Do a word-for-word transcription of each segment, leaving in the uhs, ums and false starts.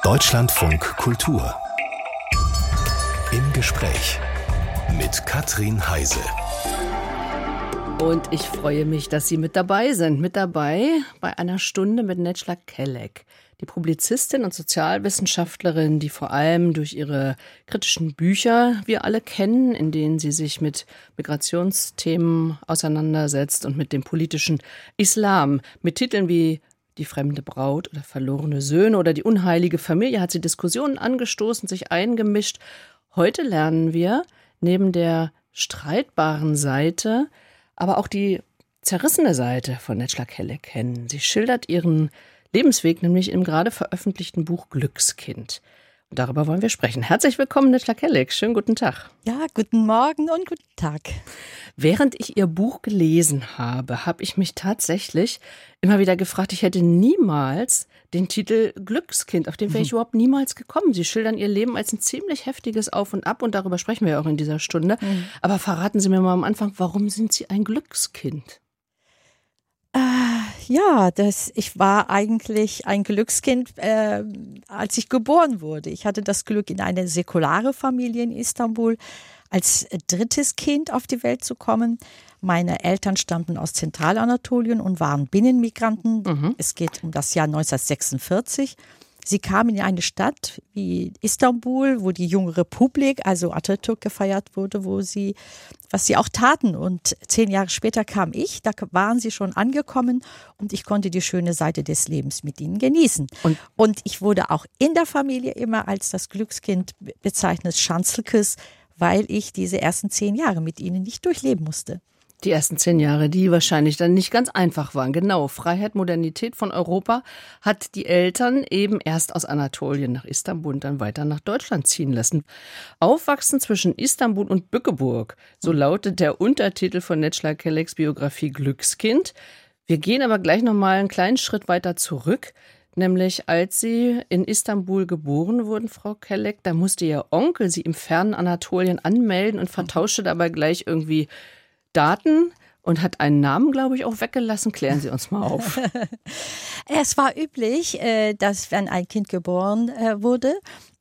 Deutschlandfunk Kultur. Im Gespräch mit Katrin Heise. Und ich freue mich, dass Sie mit dabei sind. Mit dabei bei einer Stunde mit Necla Kelek, die Publizistin und Sozialwissenschaftlerin, die vor allem durch ihre kritischen Bücher wir alle kennen, in denen sie sich mit Migrationsthemen auseinandersetzt und mit dem politischen Islam. Mit Titeln wie Die fremde Braut oder Verlorene Söhne oder Die unheilige Familie hat sie Diskussionen angestoßen, sich eingemischt. Heute lernen wir neben der streitbaren Seite aber auch die zerrissene Seite von Necla Kelek kennen. Sie schildert ihren Lebensweg nämlich im gerade veröffentlichten Buch Glückskind. Und darüber wollen wir sprechen. Herzlich willkommen, Necla Kelek. Schönen guten Tag. Ja, guten Morgen und guten Tag. Während ich Ihr Buch gelesen habe, habe ich mich tatsächlich immer wieder gefragt, ich hätte niemals den Titel Glückskind, auf den wäre ich mhm. überhaupt niemals gekommen. Sie schildern Ihr Leben als ein ziemlich heftiges Auf und Ab und darüber sprechen wir ja auch in dieser Stunde. Mhm. Aber verraten Sie mir mal am Anfang, warum sind Sie ein Glückskind? Äh, ja, das, ich war eigentlich ein Glückskind, äh, als ich geboren wurde. Ich hatte das Glück, in eine säkulare Familie in Istanbul als drittes Kind auf die Welt zu kommen. Meine Eltern stammten aus Zentralanatolien und waren Binnenmigranten. Mhm. Es geht um das Jahr neunzehnhundertsechsundvierzig. Sie kamen in eine Stadt wie Istanbul, wo die junge Republik, also Atatürk, gefeiert wurde, wo sie, was sie auch taten. Und zehn Jahre später kam ich, da waren sie schon angekommen und ich konnte die schöne Seite des Lebens mit ihnen genießen. Und, und ich wurde auch in der Familie immer als das Glückskind bezeichnet, Schanzelkes, weil ich diese ersten zehn Jahre mit ihnen nicht durchleben musste. Die ersten zehn Jahre, die wahrscheinlich dann nicht ganz einfach waren. Genau, Freiheit, Modernität von Europa hat die Eltern eben erst aus Anatolien nach Istanbul und dann weiter nach Deutschland ziehen lassen. Aufwachsen zwischen Istanbul und Bückeburg, so lautet der Untertitel von Necla Keleks Biografie Glückskind. Wir gehen aber gleich nochmal einen kleinen Schritt weiter zurück. Nämlich als Sie in Istanbul geboren wurden, Frau Kelek, da musste Ihr Onkel Sie im fernen Anatolien anmelden und vertauschte dabei gleich irgendwie Daten und hat einen Namen, glaube ich, auch weggelassen. Klären Sie uns mal auf. Es war üblich, dass wenn ein Kind geboren wurde,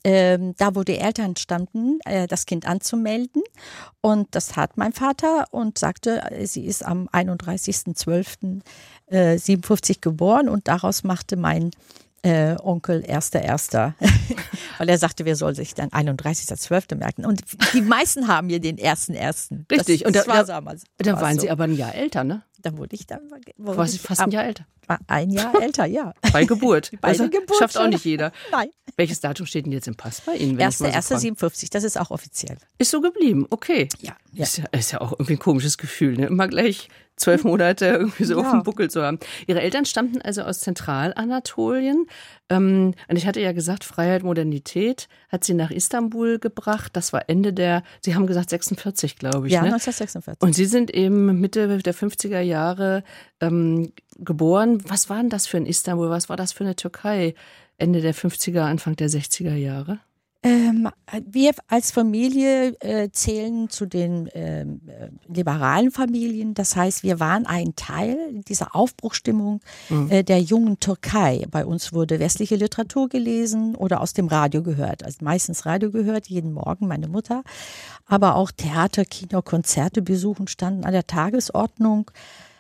da wo die Eltern standen, das Kind anzumelden. Und das hat mein Vater und sagte, sie ist am einunddreißigsten zwölften siebenundfünfzig geboren und daraus machte mein Äh, Onkel erster Erster, weil er sagte, wer soll sich dann einunddreißigsten zwölften merken. Und die meisten haben mir den ersten Ersten. Richtig. Das, und da, das war da, damals, da war waren so. Sie aber ein Jahr älter, ne? Da wurde ich dann wurde quasi ich, fast ein Jahr älter. Ein Jahr älter, ja. Bei Geburt. Bei also, Geburt. Schafft auch nicht jeder. Nein. Welches Datum steht denn jetzt im Pass bei Ihnen? erster Erster siebenundfünfzig, das ist auch offiziell. Ist so geblieben, okay. Ja. ja. Ist, ja ist ja auch irgendwie ein komisches Gefühl, ne? Immer gleich zwölf Monate irgendwie so ja. auf dem Buckel zu haben. Ihre Eltern stammten also aus Zentralanatolien. Ähm, und ich hatte ja gesagt, Freiheit, Modernität hat sie nach Istanbul gebracht. Das war Ende der, Sie haben gesagt sechsundvierzig, glaube ich. Ja, ne? neunzehnhundertsechsundvierzig. Und Sie sind eben Mitte der fünfziger Jahre ähm, geboren. Was war denn das für ein Istanbul? Was war das für eine Türkei? Ende der fünfziger, Anfang der sechziger Jahre? Ähm, wir als Familie äh, zählen zu den ähm, liberalen Familien. Das heißt, wir waren ein Teil dieser Aufbruchsstimmung mhm. äh, der jungen Türkei. Bei uns wurde westliche Literatur gelesen oder aus dem Radio gehört. Also meistens Radio gehört, jeden Morgen meine Mutter. Aber auch Theater, Kino, Konzerte besuchen standen an der Tagesordnung.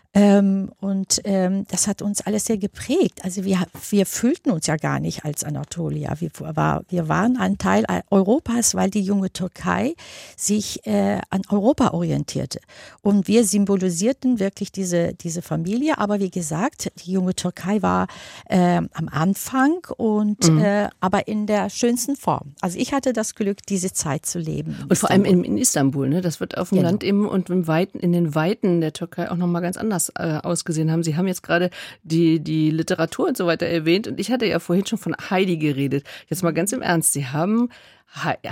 Ähm, und ähm, das hat uns alles sehr geprägt. Also wir, wir fühlten uns ja gar nicht als Anatolier. Wir, war, wir waren ein Teil Europas, weil die junge Türkei sich äh, an Europa orientierte. Und wir symbolisierten wirklich diese, diese Familie. Aber wie gesagt, die junge Türkei war äh, am Anfang und mhm. äh, aber in der schönsten Form. Also ich hatte das Glück, diese Zeit zu leben. Und vor allem in, in Istanbul, ne? Das wird auf dem genau. Land eben und im Weiten, in den Weiten der Türkei auch nochmal ganz anders ausgesehen haben. Sie haben jetzt gerade die, die Literatur und so weiter erwähnt und ich hatte ja vorhin schon von Heidi geredet. Jetzt mal ganz im Ernst, Sie haben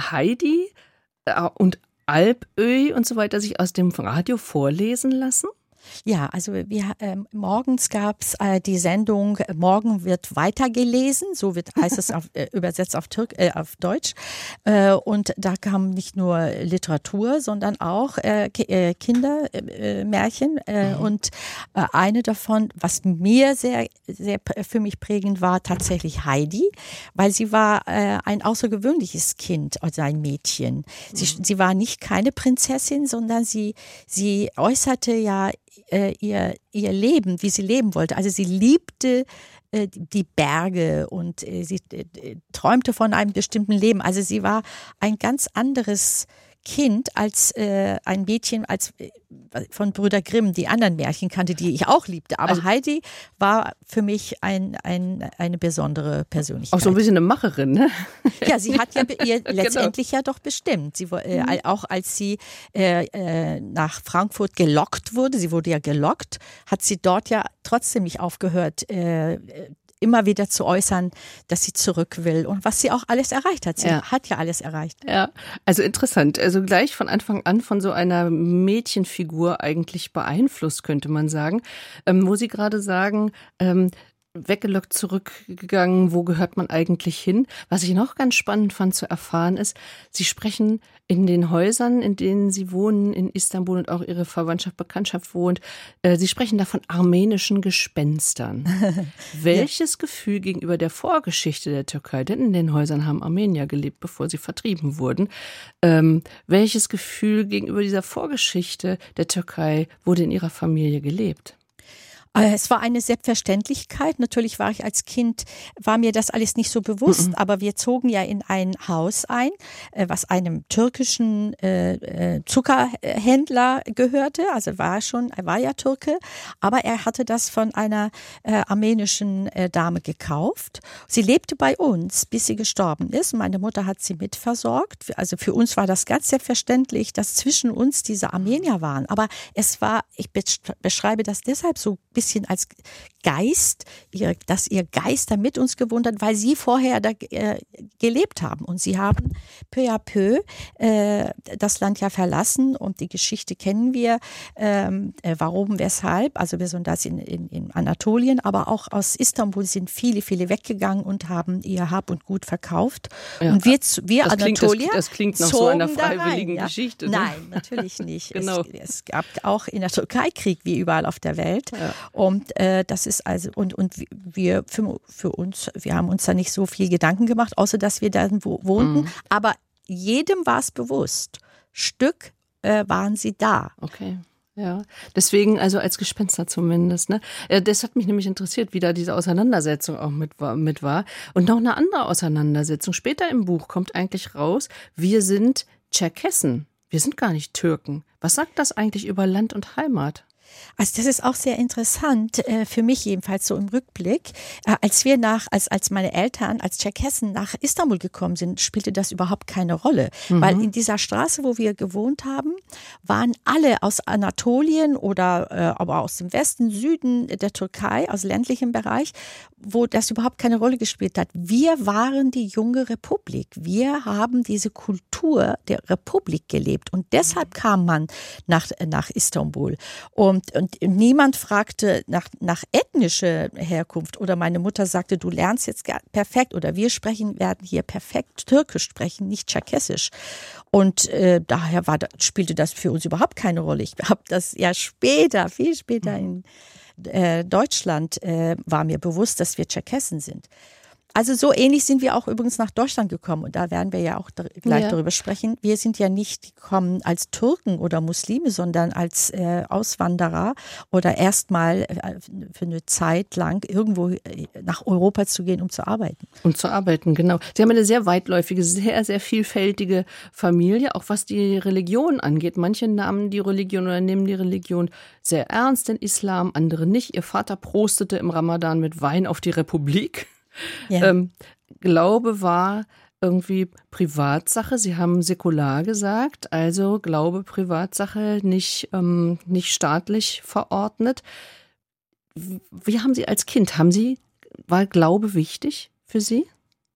Heidi und Alpöy und so weiter sich aus dem Radio vorlesen lassen? Ja, also wir ähm, morgens gab's äh, die Sendung Morgen wird weitergelesen, so wird heißt es auf, äh, übersetzt auf Türk äh, auf Deutsch. Äh, und da kam nicht nur Literatur, sondern auch äh, Ki- äh, Kindermärchen. Äh, mhm. Und äh, eine davon, was mir sehr sehr für mich prägend war, tatsächlich Heidi, weil sie war äh, ein außergewöhnliches Kind, also ein Mädchen. Sie, mhm. sie war nicht keine Prinzessin, sondern sie sie äußerte ja Äh, ihr, ihr Leben, wie sie leben wollte. Also sie liebte äh, die Berge und äh, sie äh, träumte von einem bestimmten Leben. Also sie war ein ganz anderes Kind als äh, ein Mädchen als äh, von Brüder Grimm, die anderen Märchen kannte, die ich auch liebte. Aber also, Heidi war für mich ein, ein, eine besondere Persönlichkeit. Auch so ein bisschen eine Macherin, ne? Ja, sie hat ja ihr letztendlich genau. ja doch bestimmt. Sie, äh, mhm. Auch als sie äh, äh, nach Frankfurt gelockt wurde, sie wurde ja gelockt, hat sie dort ja trotzdem nicht aufgehört, äh, immer wieder zu äußern, dass sie zurück will und was sie auch alles erreicht hat. Sie ja. hat ja alles erreicht. Ja, also interessant. Also gleich von Anfang an von so einer Mädchenfigur eigentlich beeinflusst, könnte man sagen. Ähm, wo Sie gerade sagen, ähm, weggelockt, zurückgegangen, wo gehört man eigentlich hin? Was ich noch ganz spannend fand zu erfahren ist, Sie sprechen in den Häusern, in denen Sie wohnen, in Istanbul und auch Ihre Verwandtschaft, Bekanntschaft wohnt, äh, Sie sprechen da von armenischen Gespenstern. Welches ja. Gefühl gegenüber der Vorgeschichte der Türkei, denn in den Häusern haben Armenier gelebt, bevor sie vertrieben wurden, ähm, welches Gefühl gegenüber dieser Vorgeschichte der Türkei wurde in Ihrer Familie gelebt? Es war eine Selbstverständlichkeit. Natürlich war ich als Kind, war mir das alles nicht so bewusst, mhm. aber wir zogen ja in ein Haus ein, was einem türkischen äh, Zuckerhändler gehörte. Also war schon, er war ja Türke, aber er hatte das von einer äh, armenischen äh, Dame gekauft. Sie lebte bei uns, bis sie gestorben ist. Meine Mutter hat sie mitversorgt. Also für uns war das ganz selbstverständlich, dass zwischen uns diese Armenier waren. Aber es war, ich beschreibe das deshalb so ein bisschen als Geist, ihr, dass ihr Geister mit uns gewohnt hat, weil sie vorher da äh, gelebt haben. Und sie haben peu à peu äh, das Land ja verlassen und die Geschichte kennen wir. Ähm, äh, warum, weshalb? Also besonders in, in, in Anatolien, aber auch aus Istanbul sind viele, viele weggegangen und haben ihr Hab und Gut verkauft. Ja, und wir, wir das Anatolier klingt, das, das klingt nach so einer freiwilligen rein, ja? Geschichte. Ne? Nein, natürlich nicht. Genau. es, es gab auch in der Türkei Krieg, wie überall auf der Welt. Ja. Und äh, das ist also, und, und wir für, für uns, wir haben uns da nicht so viel Gedanken gemacht, außer dass wir da wo, wohnten. Mhm. Aber jedem war es bewusst. Stück äh, waren sie da. Okay. Ja, deswegen also als Gespenster zumindest. Ne? Das hat mich nämlich interessiert, wie da diese Auseinandersetzung auch mit war, mit war. Und noch eine andere Auseinandersetzung. Später im Buch kommt eigentlich raus, wir sind Tscherkessen. Wir sind gar nicht Türken. Was sagt das eigentlich über Land und Heimat? Also das ist auch sehr interessant, äh, für mich jedenfalls so im Rückblick. Äh, als wir nach, als, als meine Eltern als Tscherkessen nach Istanbul gekommen sind, spielte das überhaupt keine Rolle. Mhm. Weil in dieser Straße, wo wir gewohnt haben, waren alle aus Anatolien oder äh, aber aus dem Westen, Süden der Türkei, aus ländlichem Bereich, wo das überhaupt keine Rolle gespielt hat. Wir waren die junge Republik. Wir haben diese Kultur der Republik gelebt. Und deshalb kam man nach, nach Istanbul. Und Und, und niemand fragte nach, nach ethnischer Herkunft oder meine Mutter sagte, du lernst jetzt perfekt oder wir sprechen, werden hier perfekt Türkisch sprechen, nicht Tscherkessisch. Und äh, daher war, spielte das für uns überhaupt keine Rolle. Ich habe das ja später, viel später in äh, Deutschland äh, war mir bewusst, dass wir Tscherkessen sind. Also so ähnlich sind wir auch übrigens nach Deutschland gekommen und da werden wir ja auch gleich ja. darüber sprechen. Wir sind ja nicht gekommen als Türken oder Muslime, sondern als äh, Auswanderer oder erstmal äh, für eine Zeit lang irgendwo nach Europa zu gehen, um zu arbeiten. Um zu arbeiten, genau. Sie haben eine sehr weitläufige, sehr, sehr vielfältige Familie, auch was die Religion angeht. Manche nahmen die Religion oder nehmen die Religion sehr ernst, den Islam, andere nicht. Ihr Vater prostete im Ramadan mit Wein auf die Republik. Ja. Ähm, Glaube war irgendwie Privatsache. Sie haben säkular gesagt, also Glaube, Privatsache, nicht, ähm, nicht staatlich verordnet. Wie haben Sie als Kind, haben Sie, war Glaube wichtig für Sie?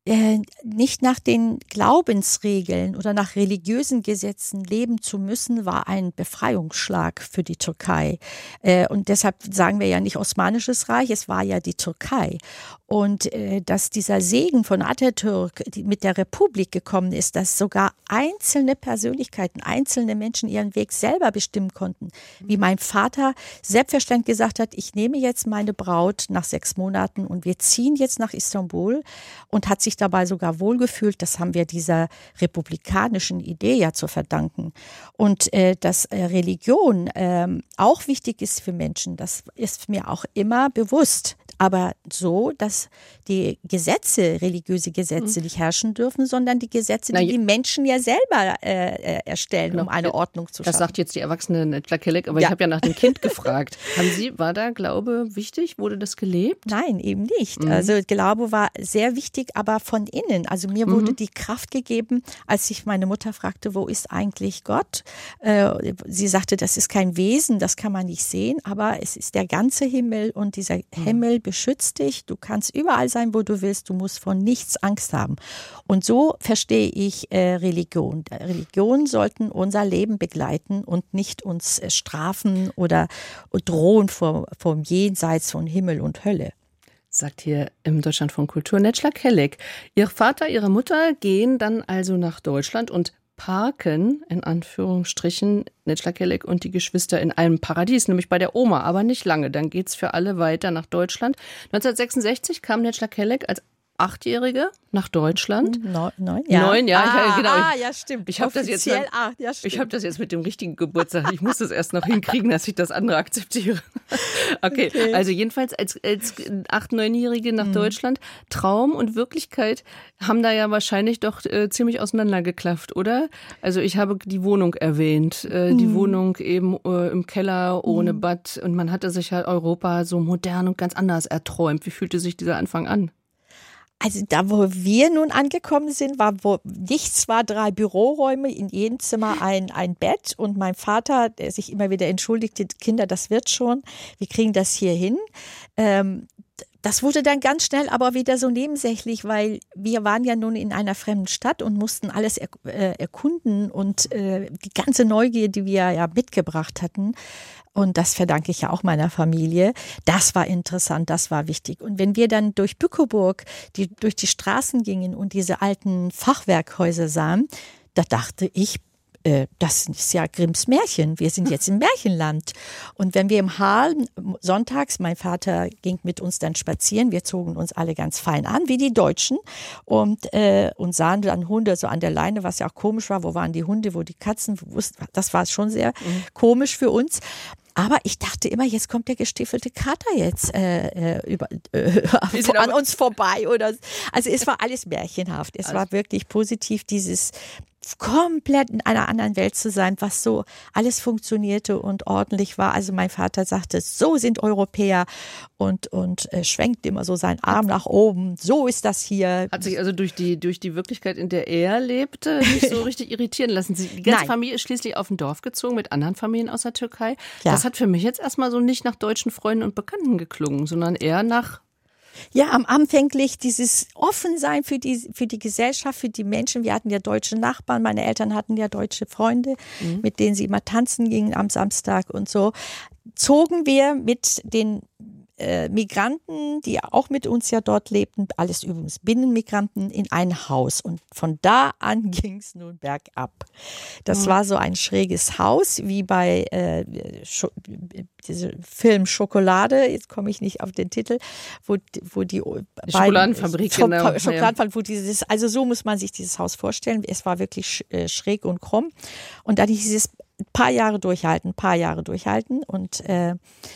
äh, nicht nach den Glaubensregeln oder nach religiösen Gesetzen leben zu müssen, war ein Befreiungsschlag für die Türkei. Äh, und deshalb sagen wir ja nicht Osmanisches Reich, es war ja die Türkei. Und äh, dass dieser Segen von Atatürk die mit der Republik gekommen ist, dass sogar einzelne Persönlichkeiten, einzelne Menschen ihren Weg selber bestimmen konnten. Wie mein Vater selbstverständlich gesagt hat, ich nehme jetzt meine Braut nach sechs Monaten und wir ziehen jetzt nach Istanbul, und hat sich dabei sogar wohlgefühlt. Das haben wir dieser republikanischen Idee ja zu verdanken. Und äh, dass äh, Religion äh, auch wichtig ist für Menschen, das ist mir auch immer bewusst. Aber so, dass die Gesetze, religiöse Gesetze nicht herrschen dürfen, sondern die Gesetze, die Na, die Menschen ja selber äh, erstellen, genau, um eine Ordnung zu schaffen. Das sagt jetzt die erwachsene Necla Kelek, aber ja. Ich habe ja nach dem Kind gefragt. Haben Sie, war da Glaube wichtig? Wurde das gelebt? Nein, eben nicht. Mhm. Also Glaube war sehr wichtig, aber von innen. Also mir mhm. wurde die Kraft gegeben, als ich meine Mutter fragte, wo ist eigentlich Gott? Äh, sie sagte, das ist kein Wesen, das kann man nicht sehen, aber es ist der ganze Himmel, und dieser mhm. Himmel beschützt dich. Du kannst überall sein, wo du willst. Du musst vor nichts Angst haben. Und so verstehe ich äh, Religion. Religionen sollten unser Leben begleiten und nicht uns äh, strafen oder drohen vor, vom Jenseits von Himmel und Hölle. Sagt hier im Deutschlandfunk Kultur Necla Kelek. Ihr Vater, Ihre Mutter gehen dann also nach Deutschland und parken, in Anführungsstrichen, Necla Kelek und die Geschwister in einem Paradies, nämlich bei der Oma, aber nicht lange. Dann geht's für alle weiter nach Deutschland. neunzehnhundertsechsundsechzig kam Necla Kelek als Achtjährige nach Deutschland. Neun, neun, ja. Neun, ja, ah, ich, genau. Ah, ja, stimmt. Ich habe das jetzt, acht, ja, ich habe das jetzt mit dem richtigen Geburtstag. Ich muss das erst noch hinkriegen, dass ich das andere akzeptiere. Okay, okay. Also jedenfalls als, als acht-, neunjährige nach mhm. Deutschland. Traum und Wirklichkeit haben da ja wahrscheinlich doch äh, ziemlich auseinandergeklafft, oder? Also ich habe die Wohnung erwähnt. Äh, mhm. Die Wohnung eben äh, im Keller ohne mhm. Bad. Und man hatte sich halt Europa so modern und ganz anders erträumt. Wie fühlte sich dieser Anfang an? Also da, wo wir nun angekommen sind, war wo nichts, war drei Büroräume, in jedem Zimmer ein, ein Bett, und mein Vater, der sich immer wieder entschuldigte, Kinder, das wird schon, wir kriegen das hier hin. Ähm, das wurde dann ganz schnell aber wieder so nebensächlich, weil wir waren ja nun in einer fremden Stadt und mussten alles er, äh, erkunden, und äh, die ganze Neugier, die wir ja mitgebracht hatten, und das verdanke ich ja auch meiner Familie. Das war interessant, das war wichtig. Und wenn wir dann durch Bückeburg die, durch die Straßen gingen und diese alten Fachwerkhäuser sahen, da dachte ich, äh, das ist ja Grimms Märchen. Wir sind jetzt im Märchenland. Und wenn wir im Harl sonntags, mein Vater ging mit uns dann spazieren, wir zogen uns alle ganz fein an, wie die Deutschen, und, äh, und sahen dann Hunde so an der Leine, was ja auch komisch war. Wo waren die Hunde, wo die Katzen? Das war schon sehr mhm. komisch für uns. Aber ich dachte immer, jetzt kommt der gestiefelte Kater jetzt äh, über, äh, an uns vorbei. Oder, also es war alles märchenhaft. Es war wirklich positiv, dieses komplett in einer anderen Welt zu sein, was so alles funktionierte und ordentlich war. Also mein Vater sagte, so sind Europäer, und, und äh, schwenkt immer so seinen Arm nach oben. So ist das hier. Hat sich also durch die, durch die Wirklichkeit, in der er lebte, nicht so richtig irritieren lassen. Die ganze Nein. Familie ist schließlich auf ein Dorf gezogen mit anderen Familien aus der Türkei. Ja. Das hat für mich jetzt erstmal so nicht nach deutschen Freunden und Bekannten geklungen, sondern eher nach... Ja, am anfänglich dieses Offensein für die, für die Gesellschaft, für die Menschen. Wir hatten ja deutsche Nachbarn, meine Eltern hatten ja deutsche Freunde, mhm. mit denen sie immer tanzen gingen am Samstag und so. Zogen wir mit den äh, Migranten, die auch mit uns ja dort lebten, alles übrigens Binnenmigranten, in ein Haus. Und von da an ging es nun bergab. Das mhm. war so ein schräges Haus, wie bei äh, Scho- diesem Film Schokolade, jetzt komme ich nicht auf den Titel, wo, wo die Schokoladenfabrik, beiden, genau. Schokoladenfabrik, wo dieses, also so muss man sich dieses Haus vorstellen. Es war wirklich schräg und krumm. Und dann dieses paar Jahre durchhalten, paar Jahre durchhalten und äh,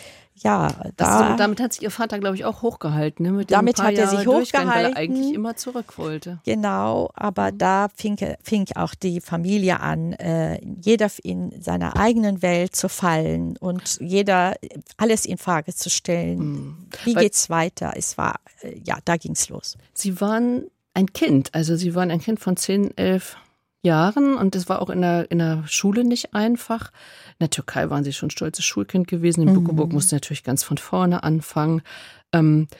ja, da, das, damit hat sich Ihr Vater, glaube ich, auch hochgehalten. Ne? Mit damit paar hat er Jahre sich hochgehalten, weil er eigentlich immer zurück wollte. Genau, aber mhm. da fing, fing auch die Familie an, äh, jeder in seiner eigenen Welt zu fallen und jeder alles in Frage zu stellen. Mhm. Wie weil, geht's weiter? Es war, äh, ja, da ging's los. Sie waren ein Kind, also Sie waren ein Kind von zehn, elf Jahren, und das war auch in der, in der Schule nicht einfach. In der Türkei waren Sie schon stolzes Schulkind gewesen. In mhm. Bückeburg musste natürlich ganz von vorne anfangen. Ähm,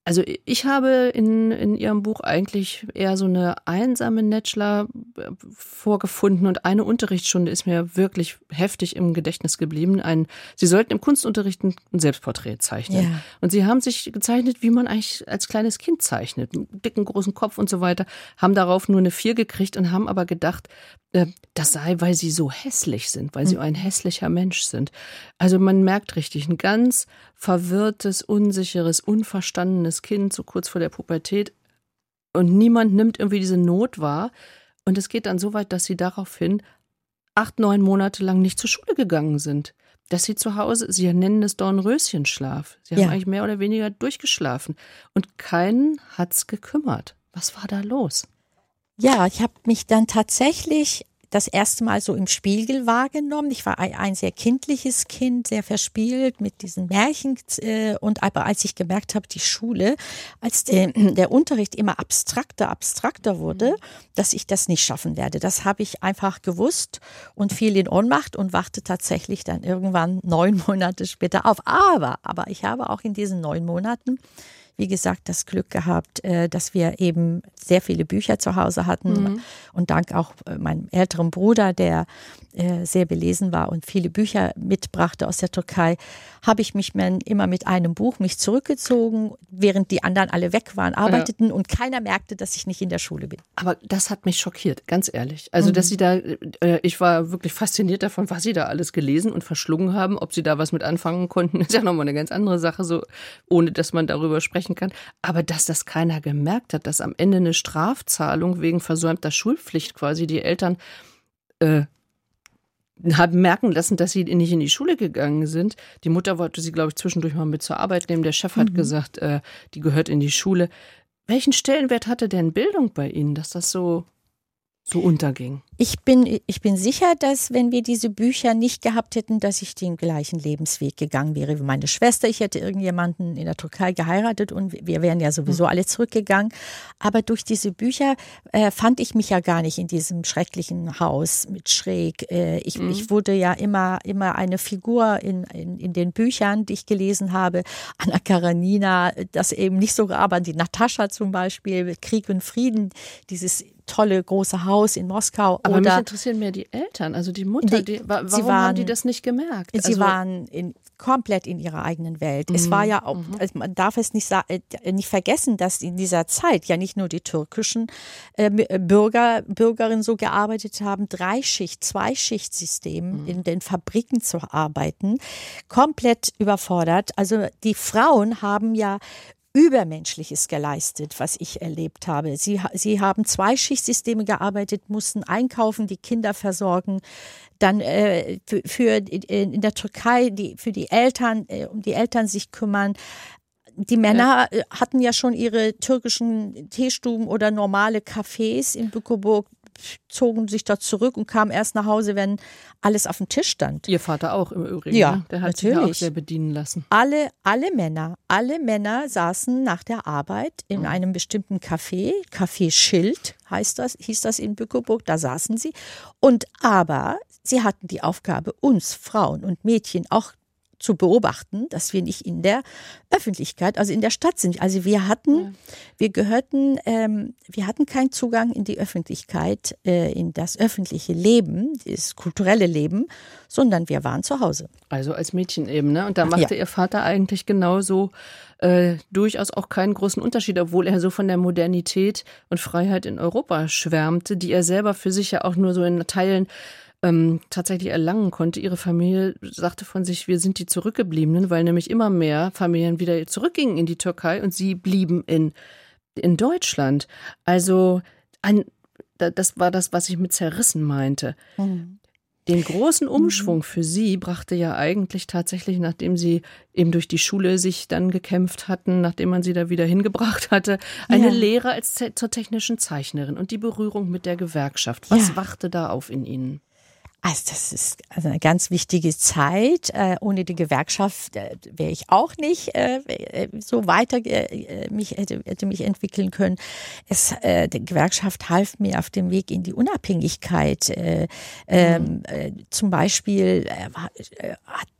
Also ich habe in, in Ihrem Buch eigentlich eher so eine einsame Netschler vorgefunden und eine Unterrichtsstunde ist mir wirklich heftig im Gedächtnis geblieben. Ein, Sie sollten im Kunstunterricht ein Selbstporträt zeichnen. Ja. Und Sie haben sich gezeichnet, wie man eigentlich als kleines Kind zeichnet. Mit einem dicken, großen Kopf und so weiter. Haben darauf nur eine vier gekriegt und haben aber gedacht, das sei, weil Sie so hässlich sind, weil Sie ein hässlicher Mensch sind. Also man merkt richtig, ein ganz verwirrtes, unsicheres, unverstandenes Kind, so kurz vor der Pubertät. Und niemand nimmt irgendwie diese Not wahr. Und es geht dann so weit, dass Sie daraufhin acht, neun Monate lang nicht zur Schule gegangen sind. Dass Sie zu Hause, Sie nennen es Dornröschenschlaf. Sie haben ja. eigentlich mehr oder weniger durchgeschlafen. Und keinen hat's gekümmert. Was war da los? Ja, ich habe mich dann tatsächlich das erste Mal so im Spiegel wahrgenommen. Ich war ein sehr kindliches Kind, sehr verspielt mit diesen Märchen. Und aber als ich gemerkt habe, die Schule, als der, der Unterricht immer abstrakter, abstrakter wurde, dass ich das nicht schaffen werde. Das habe ich einfach gewusst und fiel in Ohnmacht und wachte tatsächlich dann irgendwann neun Monate später auf. Aber, aber ich habe auch in diesen neun Monaten wie gesagt, das Glück gehabt, dass wir eben sehr viele Bücher zu Hause hatten. Mhm. Und dank auch meinem älteren Bruder, der sehr belesen war und viele Bücher mitbrachte aus der Türkei, habe ich mich immer mit einem Buch mich zurückgezogen, während die anderen alle weg waren, arbeiteten ja. und keiner merkte, dass ich nicht in der Schule bin. Aber das hat mich schockiert, ganz ehrlich. Also, mhm. dass Sie da, ich war wirklich fasziniert davon, was Sie da alles gelesen und verschlungen haben. Ob Sie da was mit anfangen konnten, ist ja nochmal eine ganz andere Sache, so ohne dass man darüber sprechen kann. Aber dass das keiner gemerkt hat, dass am Ende eine Strafzahlung wegen versäumter Schulpflicht quasi die Eltern äh, haben merken lassen, dass sie nicht in die Schule gegangen sind. Die Mutter wollte sie, glaube ich, zwischendurch mal mit zur Arbeit nehmen. Der Chef hat mhm. gesagt, äh, die gehört in die Schule. Welchen Stellenwert hatte denn Bildung bei Ihnen, dass das so, so unterging? Ich bin, ich bin sicher, dass wenn wir diese Bücher nicht gehabt hätten, dass ich den gleichen Lebensweg gegangen wäre wie meine Schwester. Ich hätte irgendjemanden in der Türkei geheiratet und wir wären ja sowieso alle zurückgegangen. Aber durch diese Bücher äh, fand ich mich ja gar nicht in diesem schrecklichen Haus mit Schräg. Äh, ich, mhm. ich wurde ja immer, immer eine Figur in, in, in den Büchern, die ich gelesen habe. Anna Karenina, das eben nicht so, aber die Natascha zum Beispiel, Krieg und Frieden, dieses tolle große Haus in Moskau. Aber oder mich interessieren mehr die Eltern, also die Mutter. Die, warum sie waren, haben die das nicht gemerkt? Sie also, waren in, komplett in ihrer eigenen Welt. Mhm. Es war ja auch, also man darf es nicht, nicht vergessen, dass in dieser Zeit ja nicht nur die türkischen äh, Bürger, Bürgerinnen so gearbeitet haben, Dreischicht-, Zweischichtsystem mhm. in den Fabriken zu arbeiten, komplett überfordert. Also die Frauen haben ja Übermenschliches geleistet, was ich erlebt habe. Sie, sie haben Zweischichtsysteme gearbeitet, mussten einkaufen, die Kinder versorgen, dann äh, für, für in der Türkei die, für die Eltern, äh, um die Eltern sich kümmern. Die Männer ja. hatten ja schon ihre türkischen Teestuben oder normale Cafés in Bückeburg, zogen sich da zurück und kamen erst nach Hause, wenn alles auf dem Tisch stand. Ihr Vater auch im Übrigen, ja, ne? Der hat natürlich. sich ja auch sehr bedienen lassen. Alle, alle Männer, alle Männer saßen nach der Arbeit in mhm. einem bestimmten Café, Café Schild heißt das, hieß das in Bückeburg, da saßen sie. Und aber sie hatten die Aufgabe, uns Frauen und Mädchen auch zu beobachten, dass wir nicht in der Öffentlichkeit, also in der Stadt sind. Also wir hatten, ja. wir gehörten, ähm, wir hatten keinen Zugang in die Öffentlichkeit, äh, in das öffentliche Leben, das kulturelle Leben, sondern wir waren zu Hause. Also als Mädchen eben, ne? Und da machte ja. Ihr Vater eigentlich genauso äh, durchaus auch keinen großen Unterschied, obwohl er so von der Modernität und Freiheit in Europa schwärmte, die er selber für sich ja auch nur so in Teilen Ähm, tatsächlich erlangen konnte. Ihre Familie sagte von sich, wir sind die Zurückgebliebenen, weil nämlich immer mehr Familien wieder zurückgingen in die Türkei und sie blieben in, in Deutschland. Also ein, das war das, was ich mit zerrissen meinte. Mhm. Den großen Umschwung für sie brachte ja eigentlich tatsächlich, nachdem sie eben durch die Schule sich dann gekämpft hatten, nachdem man sie da wieder hingebracht hatte, eine ja. Lehre als zur technischen Zeichnerin und die Berührung mit der Gewerkschaft. Was ja. wachte da auf in Ihnen? Also das ist also eine ganz wichtige Zeit. Äh, ohne die Gewerkschaft äh, wäre ich auch nicht äh, so weiter äh, mich hätte, hätte mich entwickeln können. Es, äh, die Gewerkschaft half mir auf dem Weg in die Unabhängigkeit. Äh, ähm, äh, zum Beispiel äh, hat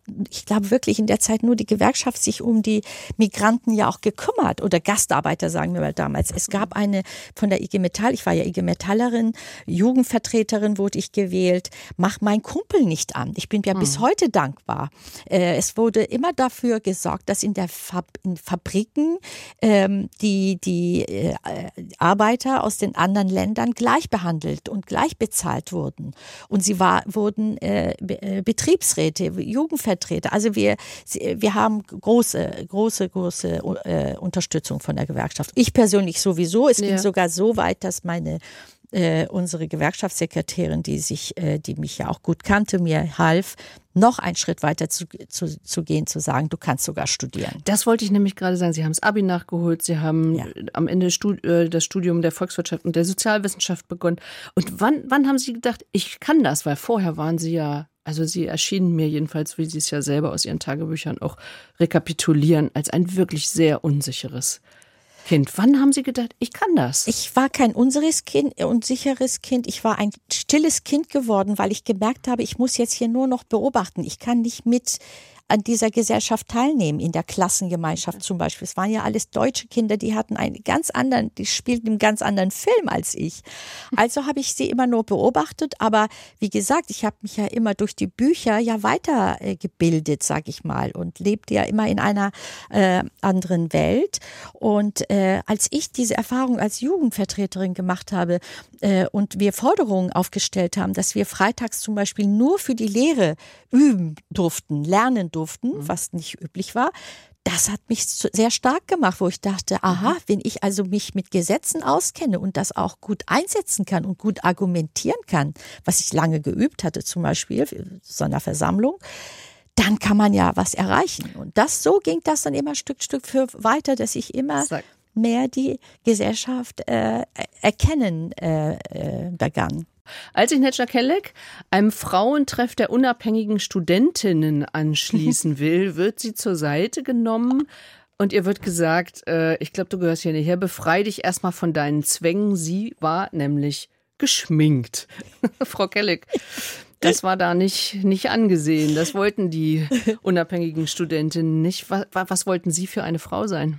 ich glaube wirklich in der Zeit nur die Gewerkschaft sich um die Migranten ja auch gekümmert oder Gastarbeiter, sagen wir mal damals. Es gab eine von der I G Metall, ich war ja I G Metallerin, Jugendvertreterin wurde ich gewählt, mach mein Kumpel nicht an. Ich bin ja mhm. bis heute dankbar. Äh, es wurde immer dafür gesorgt, dass in der Fab- in Fabriken ähm, die, die äh, Arbeiter aus den anderen Ländern gleich behandelt und gleich bezahlt wurden. Und sie war, wurden äh, Betriebsräte, Jugendvertreter. Also wir, wir haben große, große, große äh, Unterstützung von der Gewerkschaft. Ich persönlich sowieso. Es ja. ging sogar so weit, dass meine äh, unsere Gewerkschaftssekretärin, die sich, äh, die mich ja auch gut kannte, mir half, noch einen Schritt weiter zu, zu, zu gehen, zu sagen, du kannst sogar studieren. Das wollte ich nämlich gerade sagen. Sie haben das Abi nachgeholt, Sie haben ja. am Ende Stud- äh, das Studium der Volkswirtschaft und der Sozialwissenschaft begonnen. Und wann, wann haben Sie gedacht, ich kann das? Weil vorher waren Sie ja, also Sie erschienen mir jedenfalls, wie Sie es ja selber aus Ihren Tagebüchern auch rekapitulieren, als ein wirklich sehr unsicheres Kind. Wann haben Sie gedacht, ich kann das? Ich war kein unsicheres Kind, unsicheres Kind. Ich war ein stilles Kind geworden, weil ich gemerkt habe, ich muss jetzt hier nur noch beobachten. Ich kann nicht mit an dieser Gesellschaft teilnehmen, in der Klassengemeinschaft zum Beispiel. Es waren ja alles deutsche Kinder, die hatten einen ganz anderen, die spielten einen ganz anderen Film als ich. Also habe ich sie immer nur beobachtet, aber wie gesagt, ich habe mich ja immer durch die Bücher ja weitergebildet, sag ich mal, und lebte ja immer in einer äh, anderen Welt. Und äh, als ich diese Erfahrung als Jugendvertreterin gemacht habe äh, und wir Forderungen aufgestellt haben, dass wir freitags zum Beispiel nur für die Lehre üben durften, lernen durften, was nicht üblich war, das hat mich sehr stark gemacht, wo ich dachte, aha, wenn ich also mich mit Gesetzen auskenne und das auch gut einsetzen kann und gut argumentieren kann, was ich lange geübt hatte, zum Beispiel in so einer Versammlung, dann kann man ja was erreichen. Und das so ging das dann immer Stück Stück für weiter, dass ich immer mehr die Gesellschaft äh, erkennen äh, äh, begann. Als sich Necla Kelek einem Frauentreff der unabhängigen Studentinnen anschließen will, wird sie zur Seite genommen und ihr wird gesagt, äh, ich glaube, du gehörst hier nicht her, befrei dich erstmal von deinen Zwängen. Sie war nämlich geschminkt. Frau Kelek, das war da nicht, nicht angesehen. Das wollten die unabhängigen Studentinnen nicht. Was, was wollten Sie für eine Frau sein?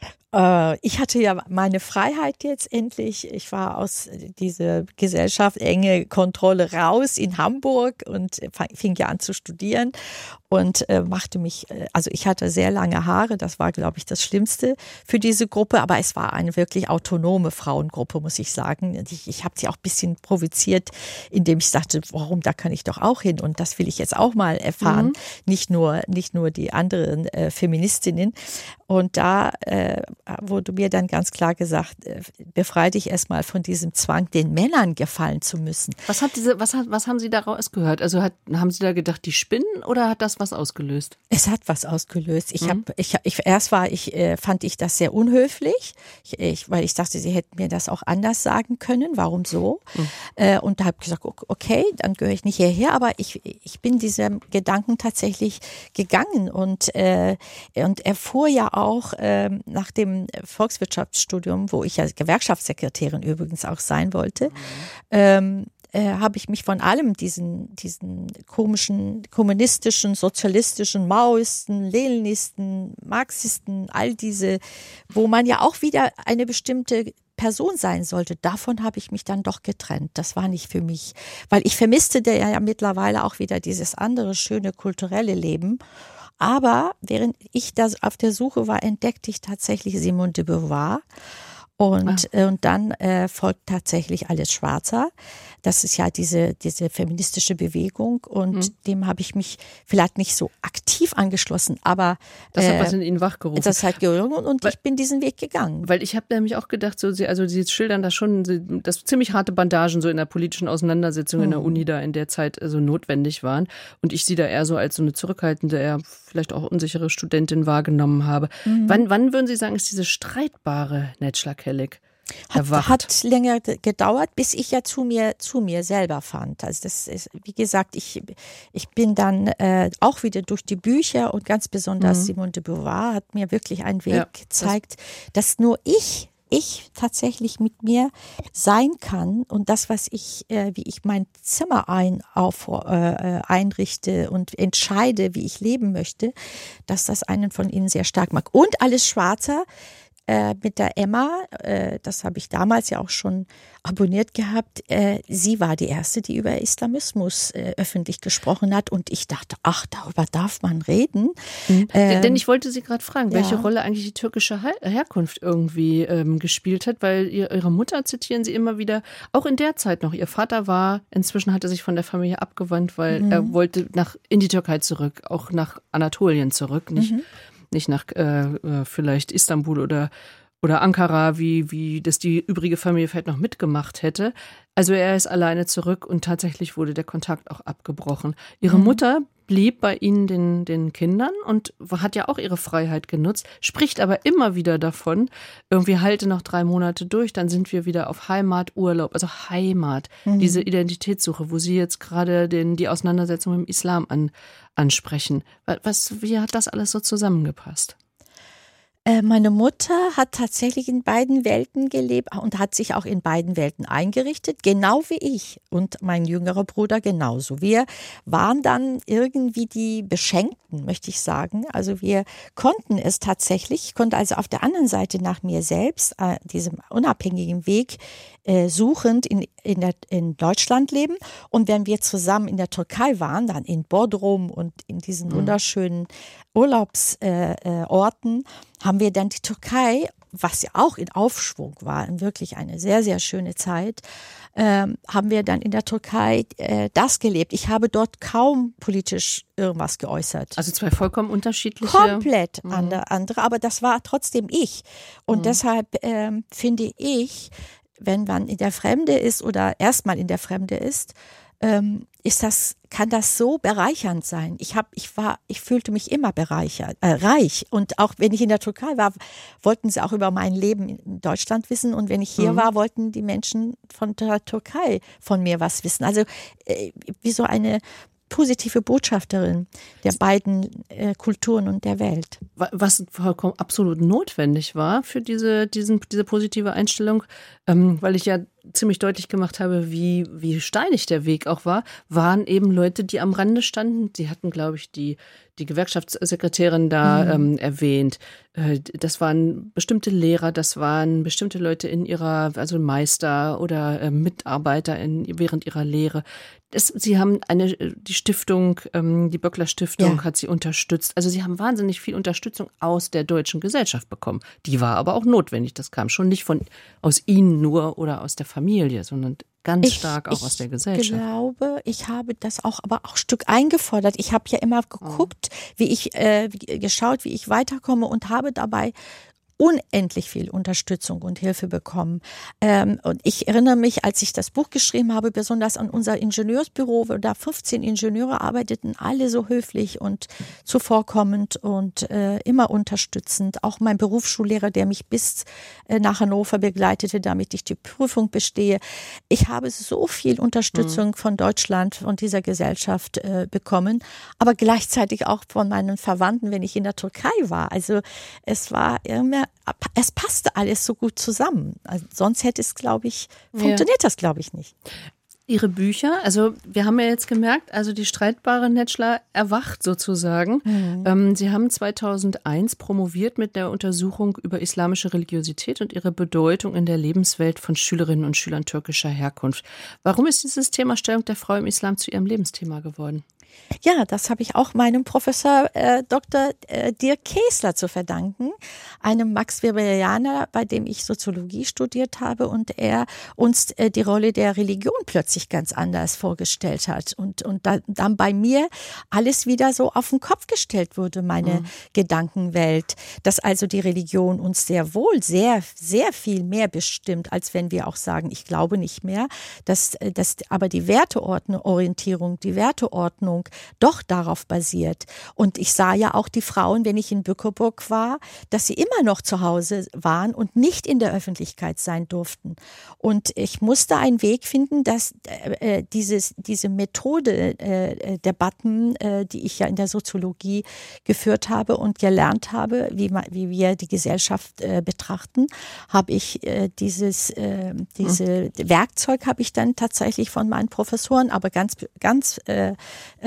Ich hatte ja meine Freiheit jetzt endlich. Ich war aus dieser Gesellschaft, enge Kontrolle raus in Hamburg und fing ja an zu studieren und äh, machte mich, also ich hatte sehr lange Haare, das war, glaube ich, das Schlimmste für diese Gruppe, aber es war eine wirklich autonome Frauengruppe, muss ich sagen. Ich, ich habe sie auch ein bisschen provoziert, indem ich sagte, warum, da kann ich doch auch hin und das will ich jetzt auch mal erfahren, mhm. nicht nur, nicht nur die anderen äh, Feministinnen. Und da äh, wurde mir dann ganz klar gesagt, äh, befrei dich erstmal von diesem Zwang, den Männern gefallen zu müssen. Was hat diese, was hat, was haben Sie daraus gehört? Also hat, haben Sie da gedacht, die spinnen oder hat das was ausgelöst? Es hat was ausgelöst. Ich mhm. habe, ich, ich, erst war ich, äh, fand ich das sehr unhöflich, ich, ich, weil ich dachte, Sie hätten mir das auch anders sagen können. Warum so? Mhm. Äh, und da habe ich gesagt, okay, dann gehöre ich nicht hierher, aber ich, ich bin diesem Gedanken tatsächlich gegangen und, äh, und erfuhr ja auch äh, nach dem Volkswirtschaftsstudium, wo ich ja Gewerkschaftssekretärin übrigens auch sein wollte, mhm. ähm, äh, habe ich mich von allem diesen, diesen komischen, kommunistischen, sozialistischen, Maoisten, Leninisten, Marxisten, all diese, wo man ja auch wieder eine bestimmte Person sein sollte, davon habe ich mich dann doch getrennt. Das war nicht für mich, weil ich vermisste der ja mittlerweile auch wieder dieses andere schöne kulturelle Leben. Aber während ich da auf der Suche war, entdeckte ich tatsächlich Simone de Beauvoir. Und, ah. und dann äh, folgt tatsächlich Alles Schwarzer. Das ist ja diese, diese feministische Bewegung und mhm. dem habe ich mich vielleicht nicht so aktiv angeschlossen, aber das hat äh, was in Ihnen wachgerufen. Das hat gerufen und weil, ich bin diesen Weg gegangen. Weil ich habe nämlich auch gedacht, so Sie, also Sie schildern da schon, dass ziemlich harte Bandagen so in der politischen Auseinandersetzung mhm. in der Uni da in der Zeit so notwendig waren und ich Sie da eher so als so eine zurückhaltende, eher vielleicht auch unsichere Studentin wahrgenommen habe. Mhm. Wann, wann würden Sie sagen, ist diese streitbare Necla Kelek Hat, hat länger gedauert, bis ich ja zu mir zu mir selber fand. Also das ist, wie gesagt, ich ich bin dann äh, auch wieder durch die Bücher und ganz besonders mhm. Simone de Beauvoir hat mir wirklich einen Weg ja, gezeigt, das dass nur ich ich tatsächlich mit mir sein kann und das, was ich, äh, wie ich mein Zimmer ein, auf, äh, einrichte und entscheide, wie ich leben möchte, dass das einen von ihnen sehr stark macht. Und alles Schwarzer äh, mit der Emma, äh, das habe ich damals ja auch schon abonniert gehabt, äh, sie war die Erste, die über Islamismus äh, öffentlich gesprochen hat und ich dachte, ach, darüber darf man reden. Mhm. Ähm, Denn ich wollte Sie gerade fragen, ja. welche Rolle eigentlich die türkische Her- Herkunft irgendwie ähm, gespielt hat, weil ihr, Ihre Mutter zitieren Sie immer wieder, auch in der Zeit noch. Ihr Vater war, inzwischen hat er sich von der Familie abgewandt, weil Mhm. er wollte nach in die Türkei zurück, auch nach Anatolien zurück, nicht, Mhm. nicht nach äh, vielleicht Istanbul oder Oder Ankara, wie, wie das die übrige Familie vielleicht noch mitgemacht hätte. Also er ist alleine zurück und tatsächlich wurde der Kontakt auch abgebrochen. Ihre Mhm. Mutter blieb bei ihnen, den, den Kindern, und hat ja auch ihre Freiheit genutzt, spricht aber immer wieder davon, irgendwie halte noch drei Monate durch, dann sind wir wieder auf Heimaturlaub, also Heimat, Mhm. diese Identitätssuche, wo Sie jetzt gerade den, die Auseinandersetzung mit dem Islam an, ansprechen. Was, wie hat das alles so zusammengepasst? Meine Mutter hat tatsächlich in beiden Welten gelebt und hat sich auch in beiden Welten eingerichtet, genau wie ich und mein jüngerer Bruder genauso. Wir waren dann irgendwie die Beschenkten, möchte ich sagen. Also wir konnten es tatsächlich, ich konnte also auf der anderen Seite nach mir selbst, äh, diesem unabhängigen Weg, äh, suchend in, in, der, in Deutschland leben. Und wenn wir zusammen in der Türkei waren, dann in Bodrum und in diesen Mhm. wunderschönen Urlaubsorten, äh, äh, haben wir dann die Türkei, was ja auch in Aufschwung war, wirklich eine sehr, sehr schöne Zeit, ähm, haben wir dann in der Türkei äh, das gelebt. Ich habe dort kaum politisch irgendwas geäußert. Also zwei vollkommen unterschiedliche. Komplett Mhm. andere, andere, aber das war trotzdem ich. Und Mhm. deshalb ähm, finde ich, wenn man in der Fremde ist oder erstmal in der Fremde ist, ähm, ist das, kann das so bereichernd sein. Ich habe, ich war, ich fühlte mich immer bereichert, äh, reich. Und auch wenn ich in der Türkei war, wollten sie auch über mein Leben in Deutschland wissen. Und wenn ich hier Mhm. war, wollten die Menschen von der Türkei von mir was wissen. Also äh, wie so eine positive Botschafterin der beiden äh, Kulturen und der Welt. Was vollkommen absolut notwendig war für diese, diesen, diese positive Einstellung, ähm, weil ich ja ziemlich deutlich gemacht habe, wie, wie steinig der Weg auch war, waren eben Leute, die am Rande standen. Sie hatten, glaube ich, die, die Gewerkschaftssekretärin da Mhm. ähm, erwähnt. Äh, das waren bestimmte Lehrer, das waren bestimmte Leute in ihrer, also Meister oder äh, Mitarbeiter in, während ihrer Lehre. Das, sie haben eine, die Stiftung, ähm, die Böckler Stiftung Ja. hat sie unterstützt. Also sie haben wahnsinnig viel Unterstützung aus der deutschen Gesellschaft bekommen. Die war aber auch notwendig. Das kam schon nicht von aus ihnen nur oder aus der Familie, sondern ganz Ich- stark auch ich aus der Gesellschaft. Ich glaube, ich habe das auch, aber auch ein Stück eingefordert. Ich habe ja immer geguckt, wie ich äh, wie, geschaut, wie ich weiterkomme und habe dabei unendlich viel Unterstützung und Hilfe bekommen. Ähm, und ich erinnere mich, als ich das Buch geschrieben habe, besonders an unser Ingenieursbüro, wo da fünfzehn Ingenieure arbeiteten, alle so höflich und zuvorkommend und äh, immer unterstützend. Auch mein Berufsschullehrer, der mich bis äh, nach Hannover begleitete, damit ich die Prüfung bestehe. Ich habe so viel Unterstützung mhm. von Deutschland, von dieser Gesellschaft äh, bekommen, aber gleichzeitig auch von meinen Verwandten, wenn ich in der Türkei war. Also es war immer es passte alles so gut zusammen. Also sonst hätte es, glaube ich, funktioniert ja. das, glaube ich, nicht. Ihre Bücher, also wir haben ja jetzt gemerkt, also die streitbare Netschler erwacht sozusagen. Mhm. Ähm, Sie haben zweitausendeins promoviert mit der Untersuchung über islamische Religiosität und ihre Bedeutung in der Lebenswelt von Schülerinnen und Schülern türkischer Herkunft. Warum ist dieses Thema Stellung der Frau im Islam zu ihrem Lebensthema geworden? Ja, das habe ich auch meinem Professor äh, Doktor äh, Dirk Käsler zu verdanken, einem Max-Weberianer, bei dem ich Soziologie studiert habe und er uns äh, die Rolle der Religion plötzlich ganz anders vorgestellt hat und und da, dann bei mir alles wieder so auf den Kopf gestellt wurde, meine mhm. Gedankenwelt, dass also die Religion uns sehr wohl sehr sehr viel mehr bestimmt, als wenn wir auch sagen, ich glaube nicht mehr, dass dass aber die Werteordnung, Orientierung, die Werteordnung Aufbrüchstimmung doch darauf basiert. Und ich sah ja auch die Frauen, wenn ich in Bückeburg war, dass sie immer noch zu Hause waren und nicht in der Öffentlichkeit sein durften. Und ich musste einen Weg finden, dass äh, dieses, diese Methode äh, Debatten, äh, die ich ja in der Soziologie geführt habe und gelernt habe, wie, man, wie wir die Gesellschaft äh, betrachten, habe ich äh, dieses äh, diese mhm. Werkzeug habe ich dann tatsächlich von meinen Professoren, aber ganz ganz äh,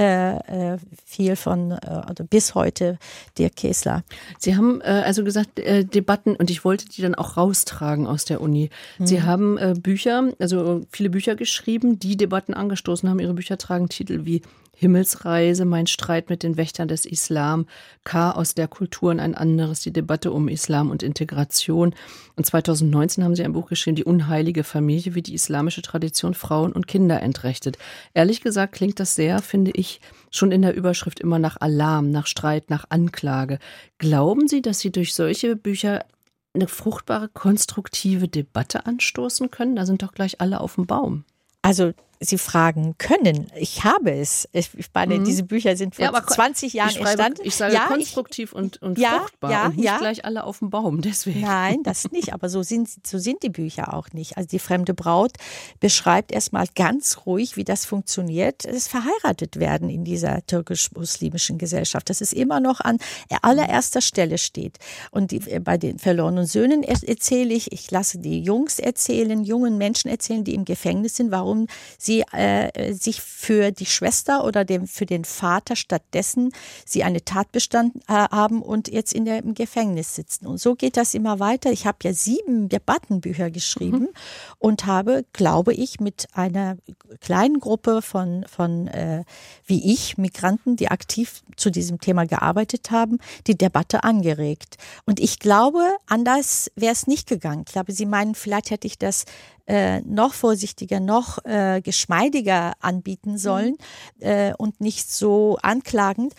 äh, viel von äh, also bis heute Dirk Käßler. Sie haben äh, also gesagt äh, Debatten, und ich wollte die dann auch raustragen aus der Uni. Mhm. Sie haben äh, Bücher, also viele Bücher geschrieben, die Debatten angestoßen haben. Ihre Bücher tragen Titel wie Himmelsreise, mein Streit mit den Wächtern des Islam, Chaos der Kulturen, ein anderes, die Debatte um Islam und Integration. Und zweitausendneunzehn haben Sie ein Buch geschrieben, Die unheilige Familie, wie die islamische Tradition Frauen und Kinder entrechtet. Ehrlich gesagt klingt das sehr, finde ich, schon in der Überschrift immer nach Alarm, nach Streit, nach Anklage. Glauben Sie, dass Sie durch solche Bücher eine fruchtbare, konstruktive Debatte anstoßen können? Da sind doch gleich alle auf dem Baum. Also Sie fragen können. Ich habe es. Ich meine, mhm. diese Bücher sind vor ja, zwanzig Jahren ich schreibe, entstanden. Ich sage ja, konstruktiv ich, und, und ja, fruchtbar ja, und nicht ja. gleich alle auf dem Baum. Deswegen. Nein, das nicht. Aber so sind, so sind die Bücher auch nicht. Also die fremde Braut beschreibt erstmal ganz ruhig, wie das funktioniert. Das verheiratet werden in dieser türkisch-muslimischen Gesellschaft. Das ist immer noch an allererster Stelle steht. Und die, bei den verlorenen Söhnen erzähle ich, ich lasse die Jungs erzählen, jungen Menschen erzählen, die im Gefängnis sind, warum sie äh, sich für die Schwester oder dem, für den Vater stattdessen sie eine Tat bestanden äh, haben und jetzt in der, im Gefängnis sitzen. Und so geht das immer weiter. Ich habe ja sieben Debattenbücher geschrieben mhm. und habe, glaube ich, mit einer kleinen Gruppe von, von äh, wie ich, Migranten, die aktiv zu diesem Thema gearbeitet haben, die Debatte angeregt. Und ich glaube, anders wäre es nicht gegangen. Ich glaube, Sie meinen, vielleicht hätte ich das Äh, noch vorsichtiger, noch äh, geschmeidiger anbieten sollen mhm. äh, und nicht so anklagend.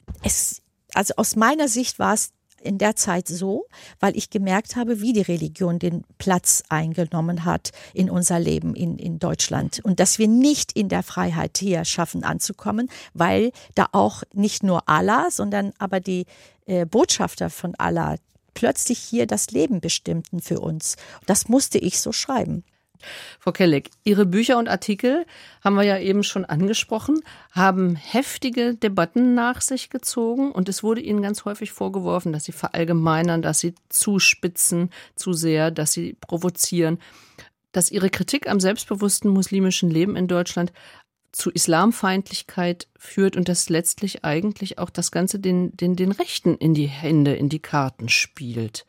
Es, also aus meiner Sicht war es in der Zeit so, weil ich gemerkt habe, wie die Religion den Platz eingenommen hat in unser Leben in, in Deutschland und dass wir nicht in der Freiheit hier schaffen anzukommen, weil da auch nicht nur Allah, sondern aber die äh, Botschafter von Allah plötzlich hier das Leben bestimmten für uns. Das musste ich so schreiben. Frau Kelleck, Ihre Bücher und Artikel, haben wir ja eben schon angesprochen, haben heftige Debatten nach sich gezogen und es wurde Ihnen ganz häufig vorgeworfen, dass Sie verallgemeinern, dass Sie zuspitzen zu sehr, dass Sie provozieren, dass Ihre Kritik am selbstbewussten muslimischen Leben in Deutschland zu Islamfeindlichkeit führt und dass letztlich eigentlich auch das Ganze den, den, den Rechten in die Hände, in die Karten spielt.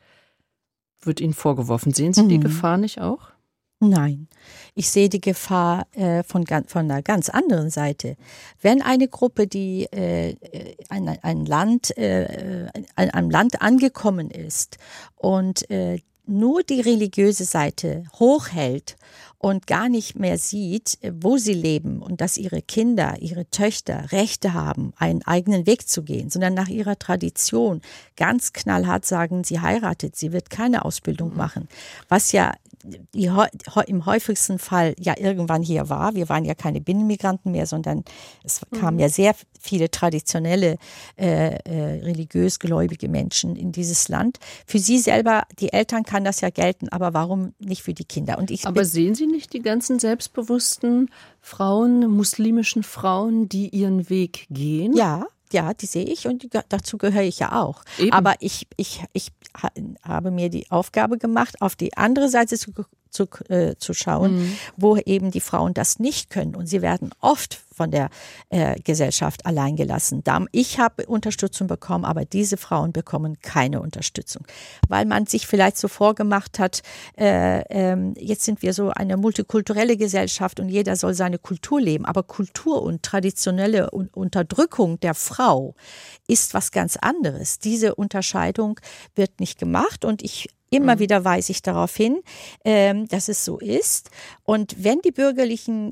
Wird Ihnen vorgeworfen. Sehen Sie mhm. die Gefahr nicht auch? Nein, ich sehe die Gefahr äh, von, von einer ganz anderen Seite. Wenn eine Gruppe, die äh, ein, ein Land, äh, an einem Land angekommen ist und äh, nur die religiöse Seite hochhält und gar nicht mehr sieht, wo sie leben und dass ihre Kinder, ihre Töchter Rechte haben, einen eigenen Weg zu gehen, sondern nach ihrer Tradition ganz knallhart sagen, sie heiratet, sie wird keine Ausbildung machen, was ja die, im häufigsten Fall ja irgendwann hier war. Wir waren ja keine Binnenmigranten mehr, sondern es kamen ja sehr viele traditionelle, äh, äh, religiös gläubige Menschen in dieses Land. Für sie selber, die Eltern kann das ja gelten, aber warum nicht für die Kinder? Und ich aber sehen Sie nicht die ganzen selbstbewussten Frauen, muslimischen Frauen, die ihren Weg gehen? Ja. Ja, die sehe ich und dazu gehöre ich ja auch. Eben. Aber ich, ich, ich habe mir die Aufgabe gemacht, auf die andere Seite zu, zu, äh, zu schauen, mhm. wo eben die Frauen das nicht können. Und sie werden oft von der äh, Gesellschaft allein gelassen. Ich habe Unterstützung bekommen, aber diese Frauen bekommen keine Unterstützung. Weil man sich vielleicht so vorgemacht hat, äh, äh, jetzt sind wir so eine multikulturelle Gesellschaft und jeder soll seine Kultur leben. Aber Kultur und traditionelle Unterdrückung der Frau ist was ganz anderes. Diese Unterscheidung wird nicht gemacht und ich Immer mhm. wieder weise ich darauf hin, äh, dass es so ist. Und wenn die bürgerlichen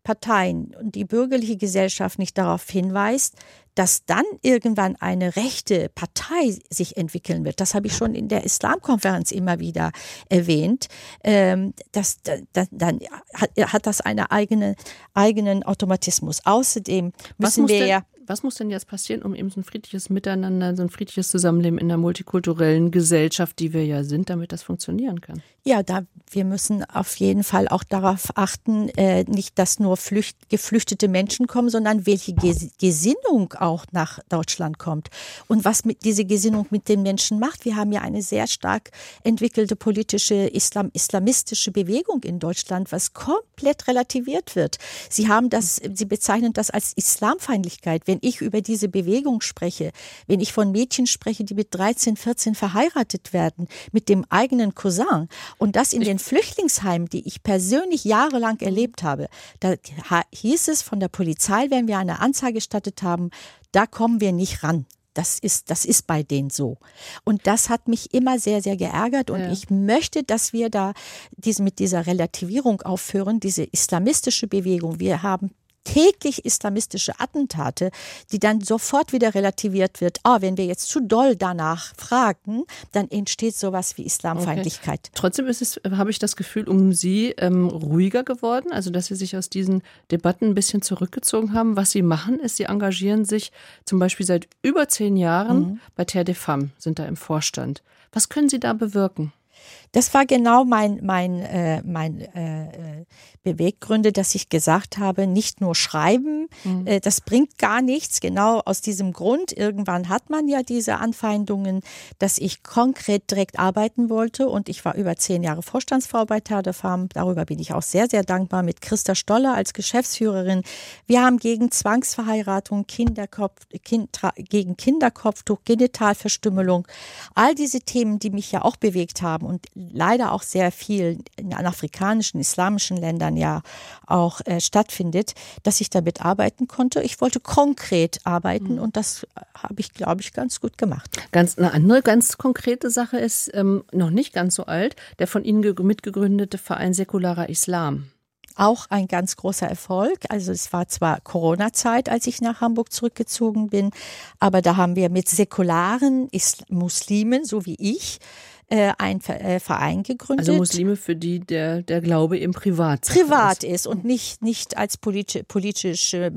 Parteien und die bürgerliche Gesellschaft nicht darauf hinweist, dass dann irgendwann eine rechte Partei sich entwickeln wird. Das habe ich schon in der Islamkonferenz immer wieder erwähnt. Ähm, das, das, dann hat, hat das einen eigene, eigenen Automatismus. Außerdem müssen wir ja... Was muss denn jetzt passieren, um eben so ein friedliches Miteinander, so ein friedliches Zusammenleben in der multikulturellen Gesellschaft, die wir ja sind, damit das funktionieren kann? Ja, da wir müssen auf jeden Fall auch darauf achten, äh, nicht, dass nur Flücht, geflüchtete Menschen kommen, sondern welche Ges- Gesinnung auch nach Deutschland kommt und was mit diese Gesinnung mit den Menschen macht. Wir haben ja eine sehr stark entwickelte politische Islam, islamistische Bewegung in Deutschland, was komplett relativiert wird. Sie haben das, Sie bezeichnen das als Islamfeindlichkeit. Wenn ich über diese Bewegung spreche, wenn ich von Mädchen spreche, die mit dreizehn, vierzehn verheiratet werden, mit dem eigenen Cousin und das in den Flüchtlingsheimen, die ich persönlich jahrelang erlebt habe, da hieß es von der Polizei, wenn wir eine Anzeige gestattet haben, da kommen wir nicht ran. Das ist, das ist bei denen so. Und das hat mich immer sehr, sehr geärgert. Und ja. ich möchte, dass wir da diese, mit dieser Relativierung aufhören, diese islamistische Bewegung. Wir haben täglich islamistische Attentate, die dann sofort wieder relativiert wird. Ah, wenn wir jetzt zu doll danach fragen, dann entsteht sowas wie Islamfeindlichkeit. Okay. Trotzdem ist es, habe ich das Gefühl, um Sie ähm, ruhiger geworden, also dass Sie sich aus diesen Debatten ein bisschen zurückgezogen haben. Was Sie machen, ist, Sie engagieren sich zum Beispiel seit über zehn Jahren mhm. bei Terre des Femmes, sind da im Vorstand. Was können Sie da bewirken? Das war genau mein, mein, äh, mein äh, Beweggründe, dass ich gesagt habe, nicht nur schreiben, mhm. äh, das bringt gar nichts. Genau aus diesem Grund, irgendwann hat man ja diese Anfeindungen, dass ich konkret direkt arbeiten wollte. Und ich war über zehn Jahre Vorstandsfrau bei Terre des Femmes. Darüber bin ich auch sehr, sehr dankbar mit Christa Stoller als Geschäftsführerin. Wir haben gegen Zwangsverheiratung, Kinderkopf, kind, gegen Kinderkopftuch, Genitalverstümmelung, all diese Themen, die mich ja auch bewegt haben und leider auch sehr viel in afrikanischen, islamischen Ländern ja auch äh, stattfindet, dass ich damit arbeiten konnte. Ich wollte konkret arbeiten mhm. und das habe ich, glaube ich, ganz gut gemacht. Ganz eine andere ganz konkrete Sache ist, ähm, noch nicht ganz so alt, der von Ihnen ge- mitgegründete Verein Säkularer Islam. Auch ein ganz großer Erfolg. Also es war zwar Corona-Zeit, als ich nach Hamburg zurückgezogen bin, aber da haben wir mit säkularen Is- Muslimen, so wie ich, ein Verein gegründet. Also Muslime, für die der, der Glaube eben privat privat ist, ist und nicht, nicht als politische, politische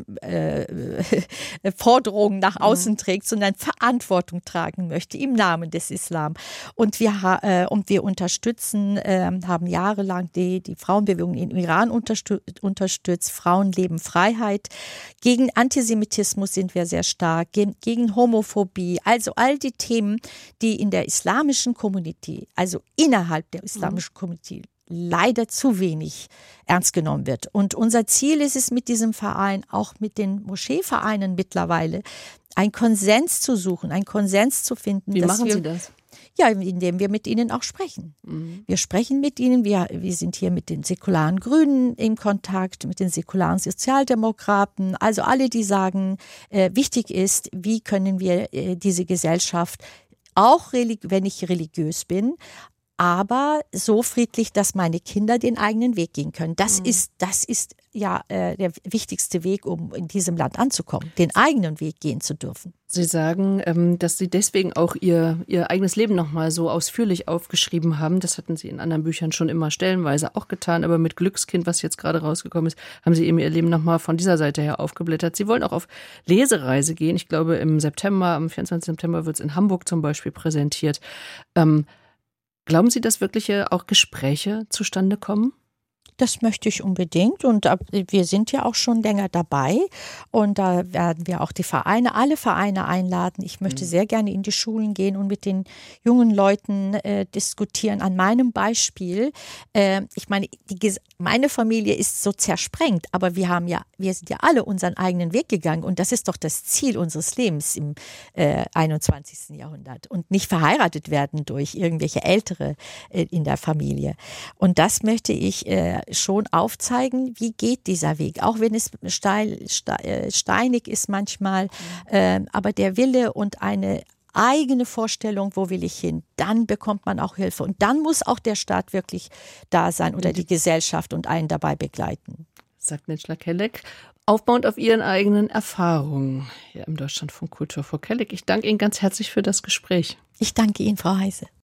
äh, Forderungen nach außen mhm. trägt, sondern Verantwortung tragen möchte im Namen des Islam. Und wir, äh, und wir unterstützen, äh, haben jahrelang die, die Frauenbewegung im Iran unterstü- unterstützt, Frauenleben, Freiheit. Gegen Antisemitismus sind wir sehr stark, gegen, gegen Homophobie, also all die Themen, die in der islamischen Community, also innerhalb der islamischen Community, leider zu wenig ernst genommen wird. Und unser Ziel ist es mit diesem Verein, auch mit den Moscheevereinen mittlerweile, einen Konsens zu suchen, einen Konsens zu finden. Wie dass machen wir, Sie das? Ja, indem wir mit ihnen auch sprechen. Mhm. Wir sprechen mit ihnen, wir, wir sind hier mit den säkularen Grünen in Kontakt, mit den säkularen Sozialdemokraten, also alle, die sagen, äh, wichtig ist, wie können wir äh, diese Gesellschaft auch religi- wenn ich religiös bin, aber so friedlich, dass meine Kinder den eigenen Weg gehen können. Das mhm. ist, das ist ja äh, der wichtigste Weg, um in diesem Land anzukommen, den eigenen Weg gehen zu dürfen. Sie sagen, ähm, dass Sie deswegen auch Ihr, Ihr eigenes Leben nochmal so ausführlich aufgeschrieben haben. Das hatten Sie in anderen Büchern schon immer stellenweise auch getan, aber mit Glückskind, was jetzt gerade rausgekommen ist, haben Sie eben Ihr Leben nochmal von dieser Seite her aufgeblättert. Sie wollen auch auf Lesereise gehen. Ich glaube, im September, am vierundzwanzigsten September wird es in Hamburg zum Beispiel präsentiert. Ähm, Glauben Sie, dass wirklich auch Gespräche zustande kommen? Das möchte ich unbedingt und wir sind ja auch schon länger dabei und da werden wir auch die Vereine, alle Vereine einladen. Ich möchte mhm. sehr gerne in die Schulen gehen und mit den jungen Leuten äh, diskutieren. An meinem Beispiel, äh, ich meine, die, meine Familie ist so zersprengt, aber wir haben ja, wir sind ja alle unseren eigenen Weg gegangen und das ist doch das Ziel unseres Lebens im äh, einundzwanzigsten Jahrhundert und nicht verheiratet werden durch irgendwelche Ältere äh, in der Familie. Und das möchte ich äh, schon aufzeigen, wie geht dieser Weg, auch wenn es steil, steinig ist manchmal, äh, aber der Wille und eine eigene Vorstellung, wo will ich hin, dann bekommt man auch Hilfe und dann muss auch der Staat wirklich da sein oder die Gesellschaft und einen dabei begleiten. sagt Necla Kelek, aufbauend auf ihren eigenen Erfahrungen hier im Deutschlandfunk Kultur. Frau Kelek, ich danke Ihnen ganz herzlich für das Gespräch. Ich danke Ihnen, Frau Heise.